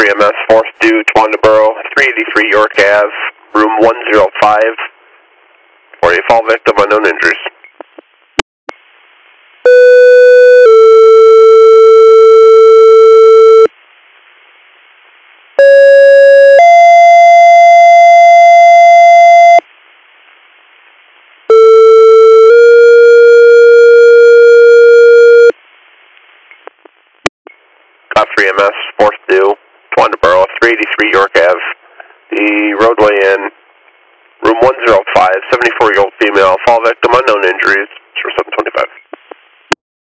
3MS, 4th due, Twandaboro, 383 York Ave, room 105, for a fall victim, unknown injuries. Cop 3MS, 4th due, Twandaboro, 383 York Ave, the roadway in, room 105, 74-year-old female, fall victim, unknown injuries, for 725.